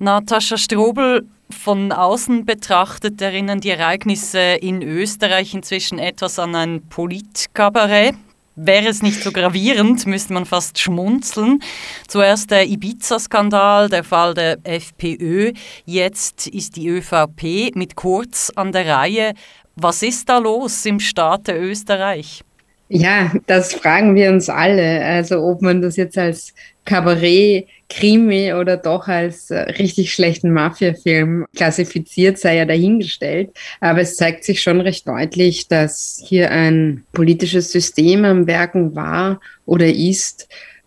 Natascha Strobl, von außen betrachtet erinnern die Ereignisse in Österreich inzwischen etwas an ein Politkabarett. Wäre es nicht so gravierend, müsste man fast schmunzeln. Zuerst der Ibiza-Skandal, der Fall der FPÖ. Jetzt ist die ÖVP mit Kurz an der Reihe. Was ist da los im Staate Österreich? Ja, das fragen wir uns alle. Also ob man das jetzt als Kabarett, Krimi oder doch als richtig schlechten Mafia-Film klassifiziert, sei ja dahingestellt. Aber es zeigt sich schon recht deutlich, dass hier ein politisches System am Werken war oder ist,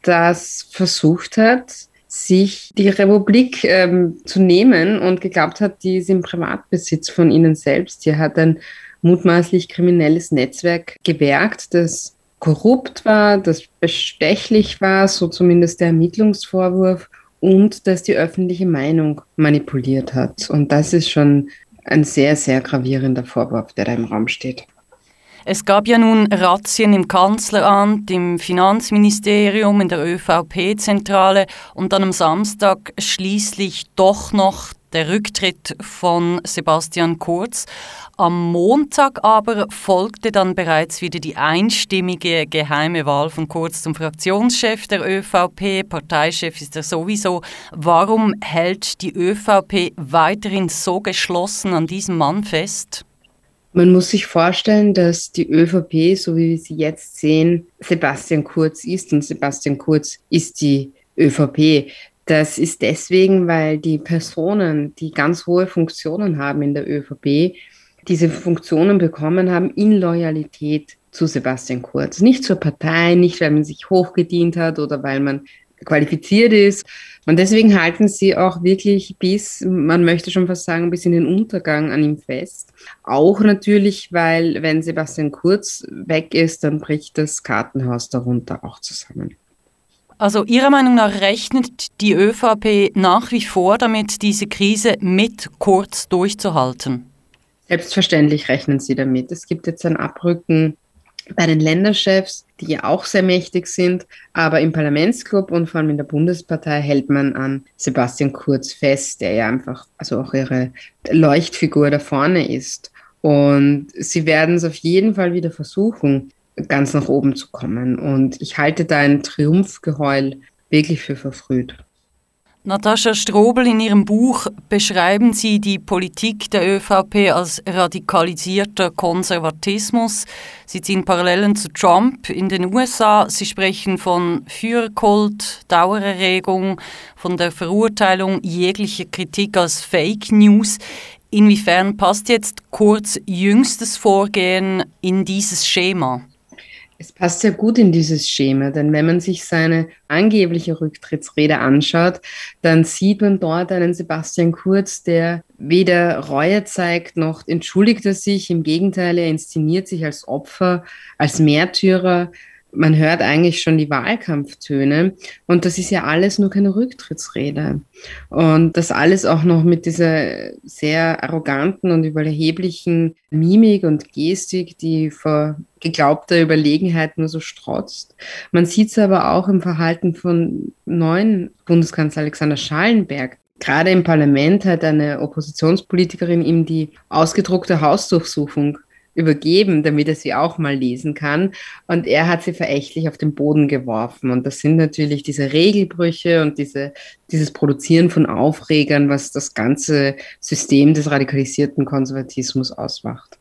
das versucht hat, sich die Republik zu nehmen und geglaubt hat, die ist im Privatbesitz von ihnen selbst. Hier hat ein mutmaßlich kriminelles Netzwerk gewerkt, das korrupt war, das bestechlich war, so zumindest der Ermittlungsvorwurf, und das die öffentliche Meinung manipuliert hat. Und das ist schon ein sehr, sehr gravierender Vorwurf, der da im Raum steht. Es gab ja nun Razzien im Kanzleramt, im Finanzministerium, in der ÖVP-Zentrale und dann am Samstag schließlich doch noch der Rücktritt von Sebastian Kurz. Am Montag aber folgte dann bereits wieder die einstimmige geheime Wahl von Kurz zum Fraktionschef der ÖVP. Parteichef ist er sowieso. Warum hält die ÖVP weiterhin so geschlossen an diesem Mann fest? Man muss sich vorstellen, dass die ÖVP, so wie wir sie jetzt sehen, Sebastian Kurz ist, und Sebastian Kurz ist die ÖVP. Das ist deswegen, weil die Personen, die ganz hohe Funktionen haben in der ÖVP, diese Funktionen bekommen haben in Loyalität zu Sebastian Kurz. Nicht zur Partei, nicht weil man sich hochgedient hat oder weil man qualifiziert ist. Und deswegen halten sie auch wirklich bis, man möchte schon fast sagen, bis in den Untergang an ihm fest. Auch natürlich, weil wenn Sebastian Kurz weg ist, dann bricht das Kartenhaus darunter auch zusammen. Also Ihrer Meinung nach rechnet die ÖVP nach wie vor damit, diese Krise mit Kurz durchzuhalten? Selbstverständlich rechnen sie damit. Es gibt jetzt ein Abrücken bei den Länderchefs, die ja auch sehr mächtig sind, aber im Parlamentsclub und vor allem in der Bundespartei hält man an Sebastian Kurz fest, der ja einfach also auch ihre Leuchtfigur da vorne ist. Und sie werden es auf jeden Fall wieder versuchen, ganz nach oben zu kommen. Und ich halte da ein Triumphgeheul wirklich für verfrüht. Natascha Strobl, in Ihrem Buch beschreiben Sie die Politik der ÖVP als radikalisierter Konservatismus. Sie ziehen Parallelen zu Trump in den USA. Sie sprechen von Führerkult, Dauererregung, von der Verurteilung jeglicher Kritik als Fake News. Inwiefern passt jetzt Kurz jüngstes Vorgehen in dieses Schema? Es passt sehr gut in dieses Schema, denn wenn man sich seine angebliche Rücktrittsrede anschaut, dann sieht man dort einen Sebastian Kurz, der weder Reue zeigt, noch entschuldigt er sich. Im Gegenteil, er inszeniert sich als Opfer, als Märtyrer. Man hört eigentlich schon die Wahlkampftöne und das ist ja alles nur keine Rücktrittsrede. Und das alles auch noch mit dieser sehr arroganten und überheblichen Mimik und Gestik, die vor geglaubter Überlegenheit nur so strotzt. Man sieht es aber auch im Verhalten von neuen Bundeskanzler Alexander Schallenberg. Gerade im Parlament hat eine Oppositionspolitikerin ihm die ausgedruckte Hausdurchsuchung übergeben, damit er sie auch mal lesen kann. Und er hat sie verächtlich auf den Boden geworfen. Und das sind natürlich diese Regelbrüche und dieses Produzieren von Aufregern, was das ganze System des radikalisierten Konservatismus ausmacht.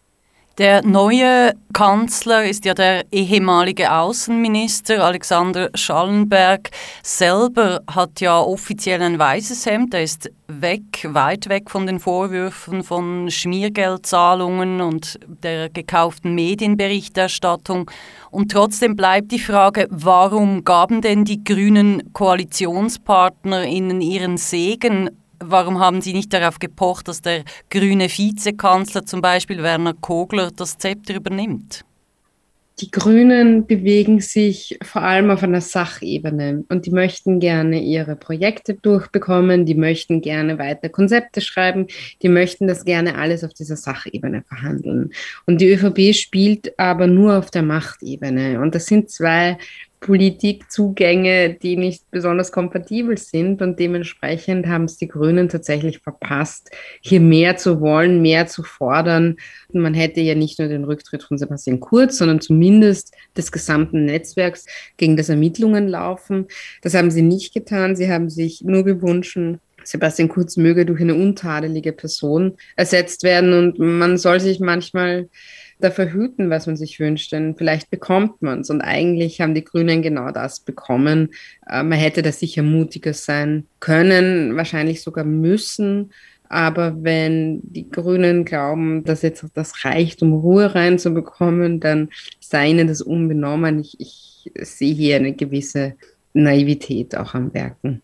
Der neue Kanzler ist ja der ehemalige Außenminister Alexander Schallenberg. Selber hat ja offiziell ein weißes Hemd. Er ist weit weg von den Vorwürfen von Schmiergeldzahlungen und der gekauften Medienberichterstattung. Und trotzdem bleibt die Frage, warum gaben denn die grünen KoalitionspartnerInnen ihren Segen? Warum haben Sie nicht darauf gepocht, dass der grüne Vizekanzler, zum Beispiel Werner Kogler, das Zepter übernimmt? Die Grünen bewegen sich vor allem auf einer Sachebene und die möchten gerne ihre Projekte durchbekommen, die möchten gerne weiter Konzepte schreiben, die möchten das gerne alles auf dieser Sachebene verhandeln. Und die ÖVP spielt aber nur auf der Machtebene. Und das sind zwei Politikzugänge, die nicht besonders kompatibel sind und dementsprechend haben es die Grünen tatsächlich verpasst, hier mehr zu wollen, mehr zu fordern. Man hätte ja nicht nur den Rücktritt von Sebastian Kurz, sondern zumindest des gesamten Netzwerks, gegen das Ermittlungen laufen. Das haben sie nicht getan. Sie haben sich nur gewünscht, Sebastian Kurz möge durch eine untadelige Person ersetzt werden und man soll sich manchmal dafür hüten, was man sich wünscht, denn vielleicht bekommt man es. Und eigentlich haben die Grünen genau das bekommen. Man hätte da sicher mutiger sein können, wahrscheinlich sogar müssen. Aber wenn die Grünen glauben, dass jetzt das reicht, um Ruhe reinzubekommen, dann sei ihnen das unbenommen. Ich sehe hier eine gewisse Naivität auch am Werken.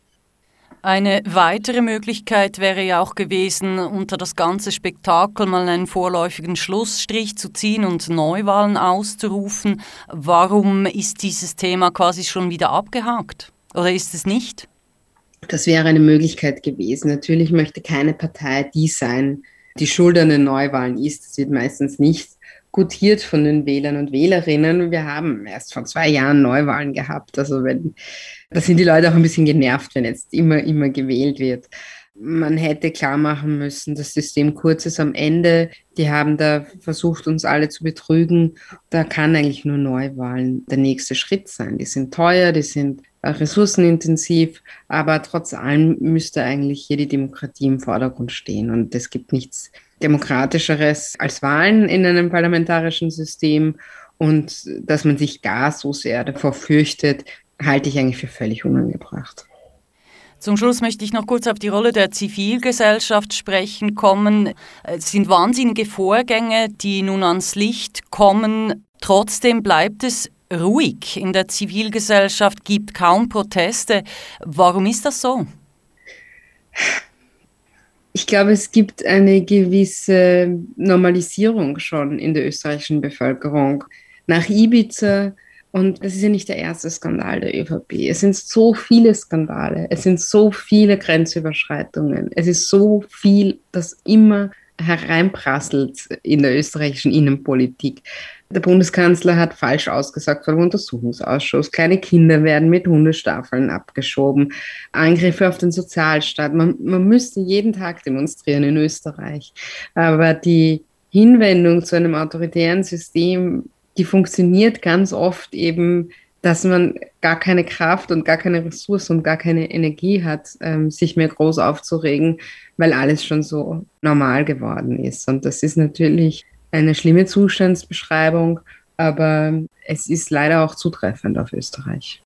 Eine weitere Möglichkeit wäre ja auch gewesen, unter das ganze Spektakel mal einen vorläufigen Schlussstrich zu ziehen und Neuwahlen auszurufen. Warum ist dieses Thema quasi schon wieder abgehakt? Oder ist es nicht? Das wäre eine Möglichkeit gewesen. Natürlich möchte keine Partei die sein, die schuld an den Neuwahlen ist. Das wird meistens nicht gutiert von den Wählern und Wählerinnen. Wir haben erst vor 2 Jahren Neuwahlen gehabt. Also da sind die Leute auch ein bisschen genervt, wenn jetzt immer gewählt wird. Man hätte klar machen müssen, das System Kurz ist am Ende. Die haben da versucht, uns alle zu betrügen. Da kann eigentlich nur Neuwahlen der nächste Schritt sein. Die sind teuer, die sind ressourcenintensiv, aber trotz allem müsste eigentlich hier die Demokratie im Vordergrund stehen. Und es gibt nichts Demokratischeres als Wahlen in einem parlamentarischen System. Und dass man sich gar so sehr davor fürchtet, halte ich eigentlich für völlig unangebracht. Zum Schluss möchte ich noch kurz auf die Rolle der Zivilgesellschaft sprechen kommen. Es sind wahnsinnige Vorgänge, die nun ans Licht kommen. Trotzdem bleibt es ruhig in der Zivilgesellschaft, gibt kaum Proteste. Warum ist das so? Ich glaube, es gibt eine gewisse Normalisierung schon in der österreichischen Bevölkerung. Nach Ibiza, und das ist ja nicht der erste Skandal der ÖVP, es sind so viele Skandale, es sind so viele Grenzüberschreitungen, es ist so viel, das immer hereinprasselt in der österreichischen Innenpolitik. Der Bundeskanzler hat falsch ausgesagt vor dem Untersuchungsausschuss. Kleine Kinder werden mit Hundestaffeln abgeschoben. Angriffe auf den Sozialstaat. Man müsste jeden Tag demonstrieren in Österreich. Aber die Hinwendung zu einem autoritären System, die funktioniert ganz oft eben, dass man gar keine Kraft und gar keine Ressource und gar keine Energie hat, sich mehr groß aufzuregen, weil alles schon so normal geworden ist. Und das ist natürlich eine schlimme Zustandsbeschreibung, aber es ist leider auch zutreffend auf Österreich.